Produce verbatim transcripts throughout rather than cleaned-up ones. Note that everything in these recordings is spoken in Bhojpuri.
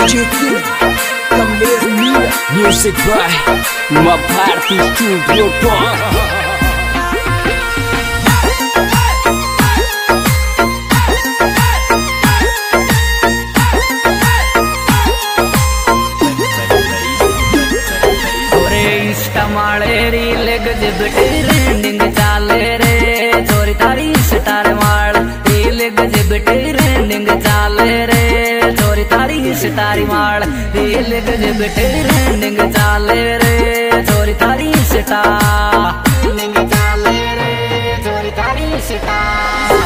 D J King, Kamlesh Mira, Music by My Party Studio Tour. माले रील गजब ट्रेंडिंग चाले रे चोरी तारी स्टार माल रील गजब ट्रेंडिंग चाले रे चोरी तारी स्टार माल रील गजब ट्रेंडिंग चाले रे चोरी तारी स्टार ट्रेंडिंग चाले रे चोरी तारी स्टार।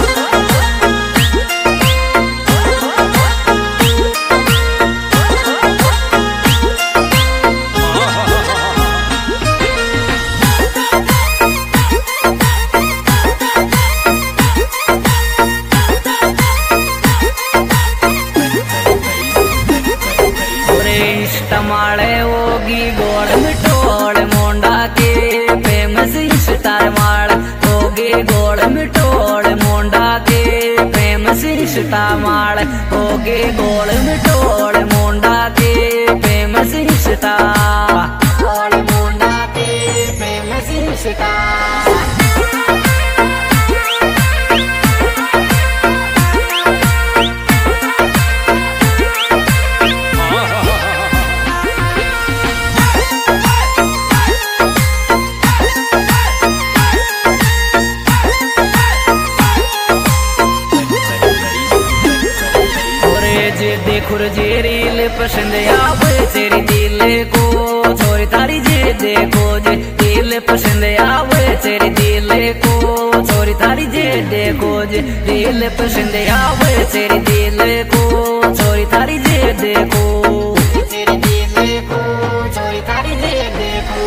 टमाड़े होगी गोड़ मिठोड़ मोंडा के फेमस स्टार माल होगी गोड़ मिठोड़ मोंडा के फेमस स्टार माल होगी गोड़ मिठोड़ मोंडा के फेमस स्टार मोंडा के फेमस स्टार। देखो जे रील पसंद आवे तेरी दिल को छोरी तारी जे देखो जे दिल पसंद आवे तेरी दिल को छोरी तारी जे देखो जे दिल पसंद आवे तेरी दिल को छोरी तारी जे देखो तेरी दिल को छोरी तारी जे देखो।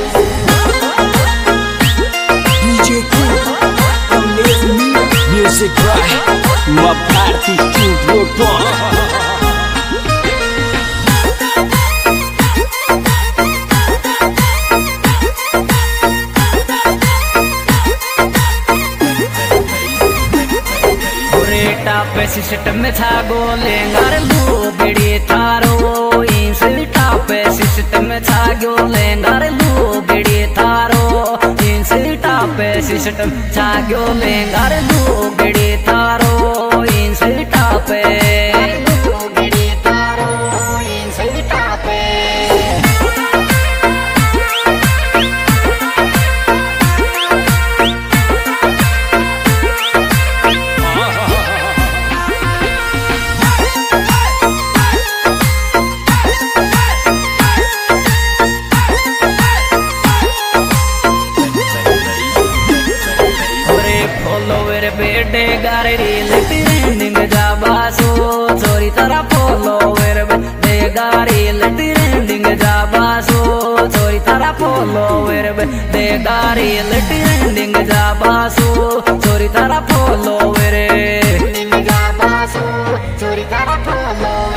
D J King, Kamlesh Mira, Music by My Party Studio Tour. Top system में था गोलेंगार लू बिड़ी थारो इंस टाप सिस्टम में था गोलेंगार लू बिड़ी थारो इंस टाप सिस्टम था गोलेंगार लू बिड़ी थारो इंस टाप बिड़ी थारो इंस टाप। बेटे गारे रील ट्रेंडिंग जाबासो चोरी तारा फॉलोवर दे गारील ट्रेंडिंग जाबासो चोरी तारा फॉलोवर दे गारील ट्रेंडिंग जाबासो चोरी तारा फॉलोवर जाबासो चोरी तारा फॉलोवर।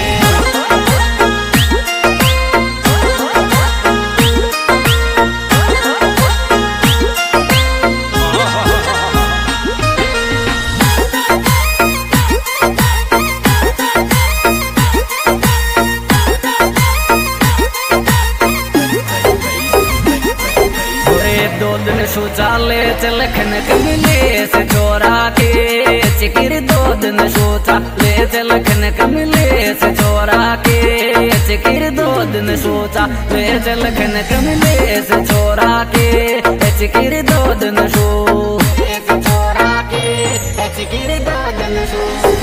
सोचा ले चल खन कमले से छोरा के चिकिर दो दिन सोचा ले चल खन कमले से छोरा के चिकिर दो दिन सोचा ले चल खन कमले से छोरा के चिकिर दो दिन सो छोरा के चिकिर दो दिन सो।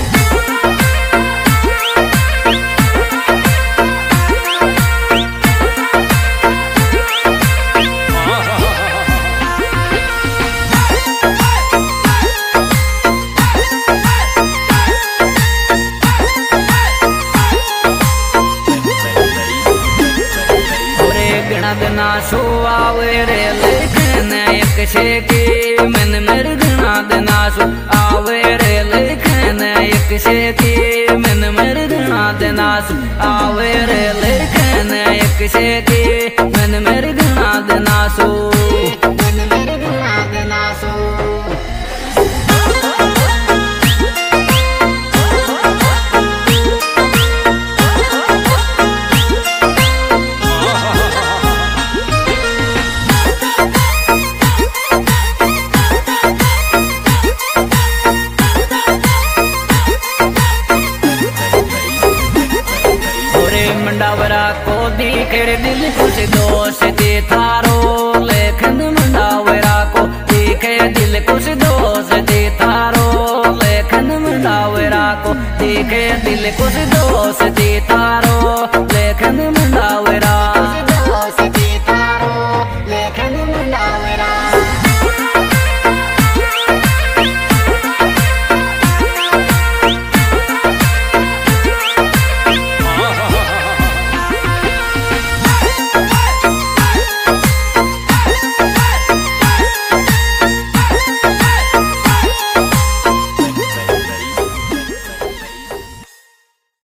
गना सो आवे रे लेखन एक से के मन मेर गना दना सो आवे रे लेखन एक से के मन मेर गना दना सो आवे रे लेखन एक से के मन मेर गना दना सो मन मेर गना दना सो। तेरे दिल कुछ दोष दे थारो लेखन मंडावे राको देखे दिल कुछ दोष दे थारो लेखन मंडावे राको देखे दिल कुछ दोष दे थारो